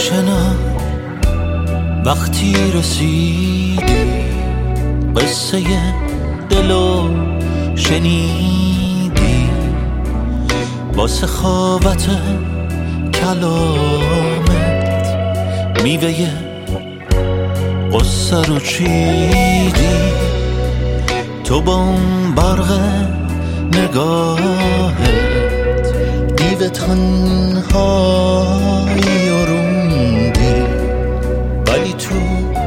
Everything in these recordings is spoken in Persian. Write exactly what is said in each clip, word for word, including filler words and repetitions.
آشنا وقتی رسیدی قصه دلو شنیدی با سخاوت کلامت میوه قصه رو چیدی تو با اون برق نگاهت دیو تنهایی و روندی ولی تو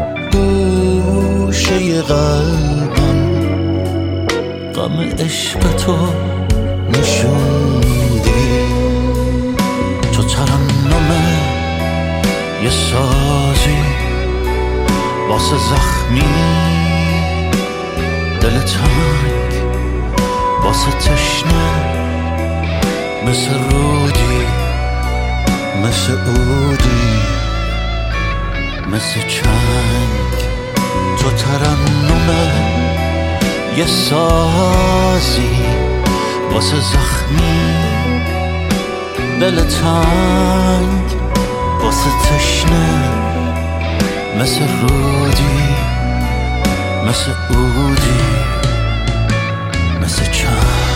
گوشه قلبم غم عشق تو نشوندی تو ترنم یه سازی واسه زخمی دل تنگ واسه تشنه مثل رودی مثل عودی مثل چنگ تو ترنم یه سازی واسه زخمی دل تنگ واسه تشنه مثل رودی مثل عودی مثل چنگ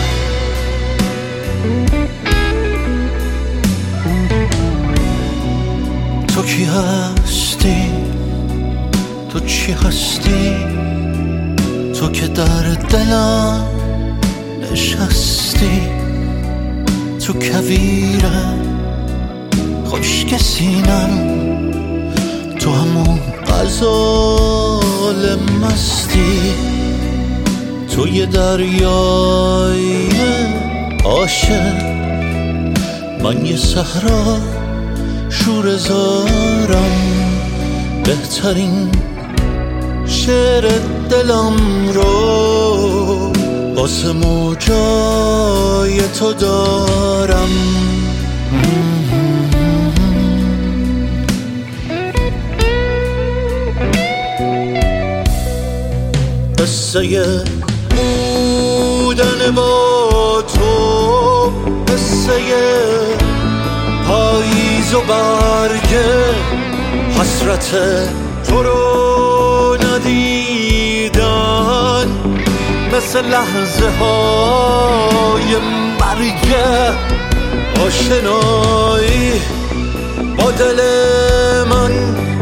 تو کی هستی تو چی هستی تو که در دلم نشستی تو کویرم خشک سینم تو همون غزال مستی تو یه دریای عاشق من یه صحرا شور زارم بهترین شعر دلم رو واسه موجای تو دارم قصه بودن با تو قصه پاییز و برگه حسرت تو رو ندیدن مثل لحظه های مرگه آشنایی با دل من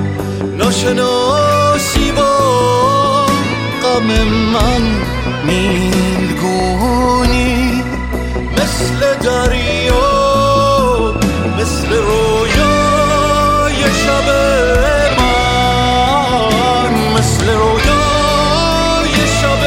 ناشناسی با غم من نیلگونی مثل دریا مثل رویای شب من مثل رویای شب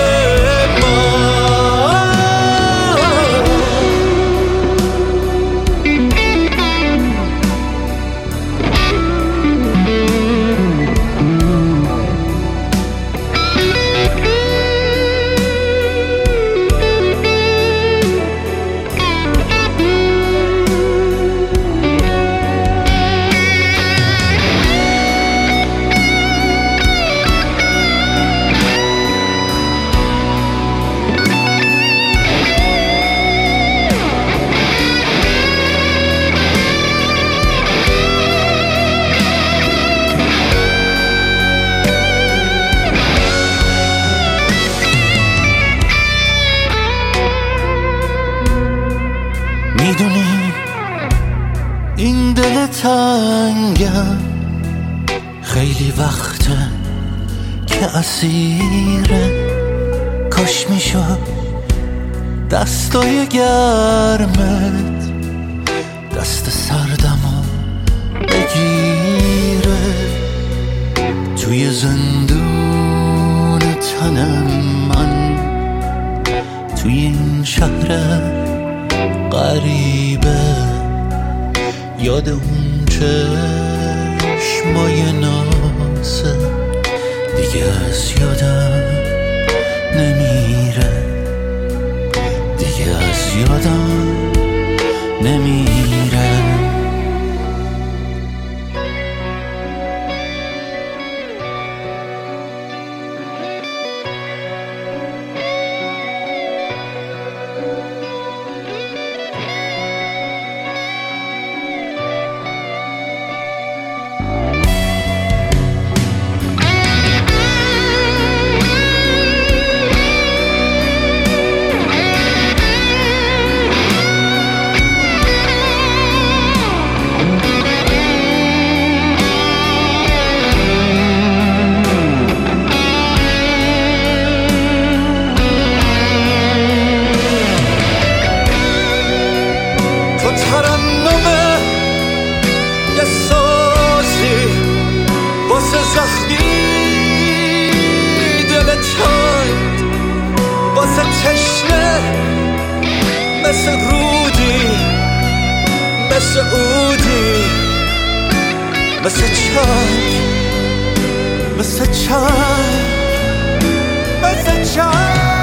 میدونی این دل تنگم خیلی وقته که اسیره کاش میشد دستای گرمت دست سردمو بگیره توی زندون تنم من توی این شهر غریبه یاد اون چشمای نازه دیگه از یادم نمیره دیگه از یادم نمیره مثل رودی، مثل عودی، مثل چنگ، مثل چنگ، مثل چنگ.